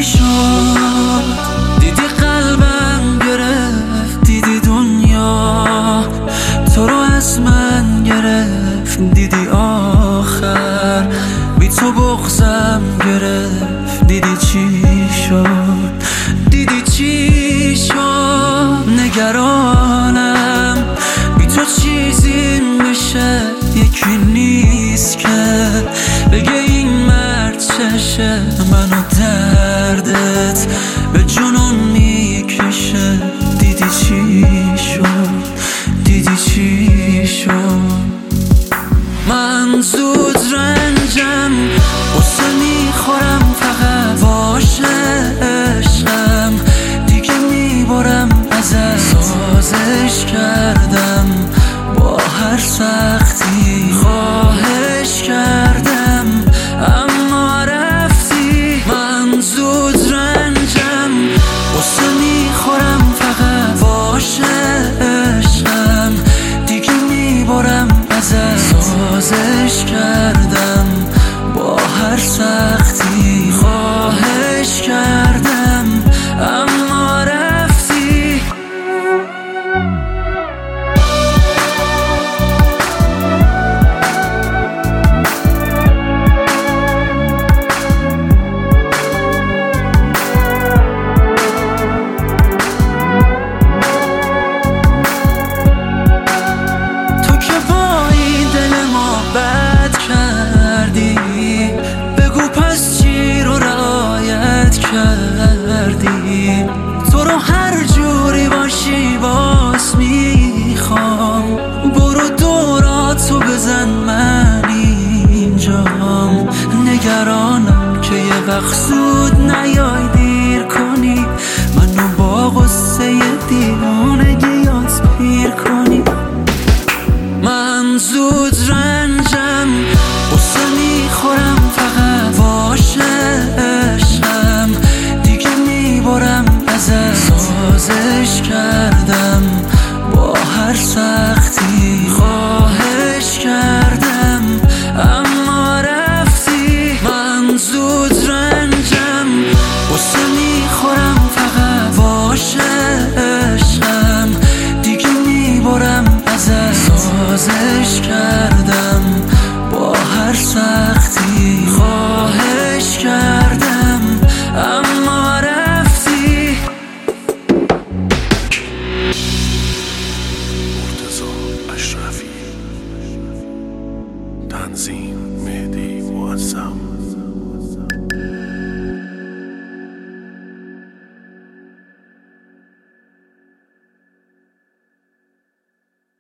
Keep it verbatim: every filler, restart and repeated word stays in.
شد؟ دیدی قلبم گرفت، دیدی دنیا تو رو از من گرفت، دیدی آخر بی تو بغضم گرفت، دیدی چی شد؟ دیدی چی شد؟ نگرانم بی تو چیزی میشه، یکی نیست که بگه این مرد چشه، منو دردت به جنون میکشه. دیدی چی شد؟ دیدی چی شد؟ من زود رنجم قصه میخورم، فقط باشه عشقم دیگه میبرم ازت. سازش کردم با هر سختی، خواهش کردم اما رفتی. من زود رنجم قصه میخورم، فقط باشه عشقم دیگه میبرم ازت. سازش کردم با هر سختی، خواهش کردم اما رفتی. تو که با این دل ما بد کردی، بگو پس چی رو رعایت کردی؟ تو رو هر جوری باشی باز میخوام، برو دوراتو بزن من اینجام. نگرانم که یه وقت زود نیای دیر کنی، منو با غصه دیوانگی یاد پیر کنی. من زود رنجم قصه میخورم، فقط باشه عشقم دیگه میبرم ازت. سازش کردم با هر سختی، خواهش کردم اما رفتی. من زود رنجم قصه میخورم، فقط باشه عشقم دیگه میبرم ازت. سازش کردم با هر سختی، خواهش کردم اما رفتی. مرتضی اشرفی، تنظیم مهدی معظم.